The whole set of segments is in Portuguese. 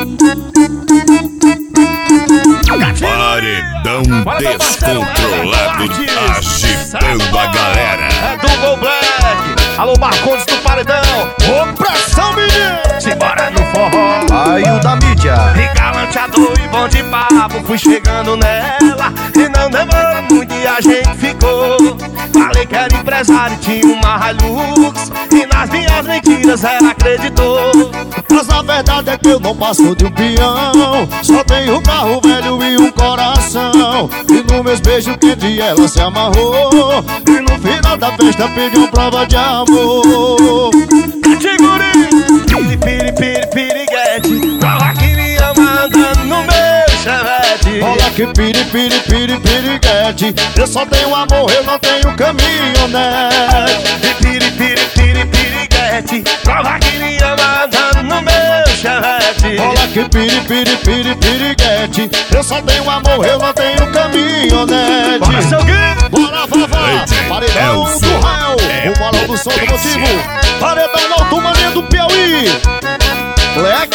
Paredão descontrolado agitando a galera. É do Gol Black. Alô, Marcondes do Paredão. Opressão, menino. Simbora no forró. Aí o da mídia. E galanteador e bom de papo. Fui chegando nela e não demorou muito e a gente ficou. Falei que era empresário, tinha uma Hilux. E nas minhas mentiras ela acreditou. Mas a verdade é que eu não passo de um peão. Só tenho um carro velho e um coração. E no meus beijos quente ela se amarrou. E no final da festa pediu prova de amor. Categoria piri, piri, piri, piriguete. Prova que me ama andando no meu chevette. Olha que piri, piri, piri, piriguete. Eu só tenho amor, eu não tenho caminhonete. Piri, piri, piri, piriguete. Prova que me ama andando no meu chevette. Olha que piri, piri, piri, piriguete. Eu só tenho amor, eu não tenho caminhonete. Bora, seu Gui! Bora, vovó! Paredão do Rael, o balão do som do motivo. Paredão na Altumania do Piauí. Black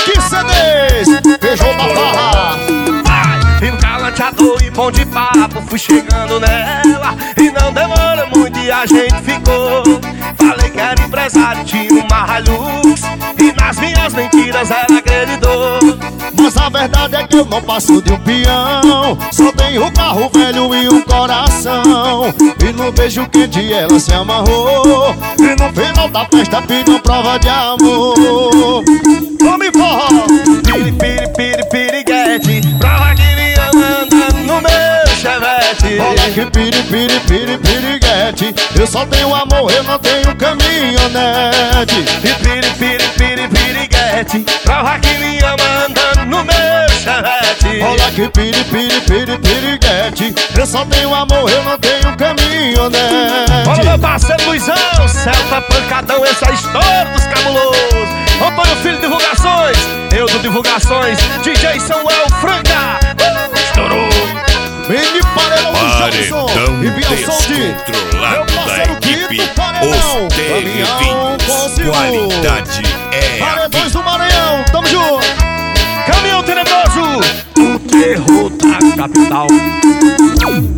CDs, beijou na farra. Vai! E um galanteador e bom de papo. Fui chegando nela e não demora muito e a gente ficou. Falei que era empresário, tinha uma Hilux. E nas minhas mentiras ela acreditou. Mas a verdade é que eu não passo de um peão. Só tenho um carro velho e um coração. E no beijo quente ela se amarrou. E no final da festa pediu prova de amor. Vamos forró! Piri, piri, piri, piriguete. Prova que me ama andando no meu chevette. Olha que piri, piri, piri, piriguete. Eu só tenho amor, eu não tenho caminhonete. E piri, piri, piri, piriguete. Prova que me ama andando no meu chevette. Olha que piri, piri, piri, piriguete. Eu só tenho amor, eu não tenho caminhonete. Olha meu parceiro Luizão, Celta pancadão, esse é a história dos cabulosos. Antônio Filho Divulgações, eu do Divulgações, DJ Samuel Franca. Estourou. Mini Paredão do Jackson e Bielson de Descontrolado da equipe Os TR20. Qualidade é Paredões do Maranhão, tamo junto. Caminhão Tenebroso, o terror da capital.